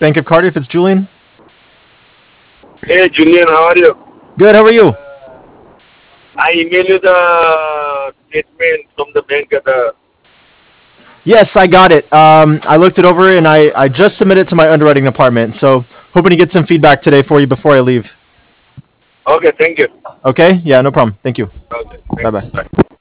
Bank of Cardiff. It's Julian. Hey, Julian, how are you? Good. How are you? I emailed you the statement from the bank. Yes, I got it. I looked it over and I just submitted it to my underwriting department. So hoping to get some feedback today for you before I leave. Okay, thank you. Okay? Yeah, no problem. Thank you. Okay, Bye thanks. bye. Bye.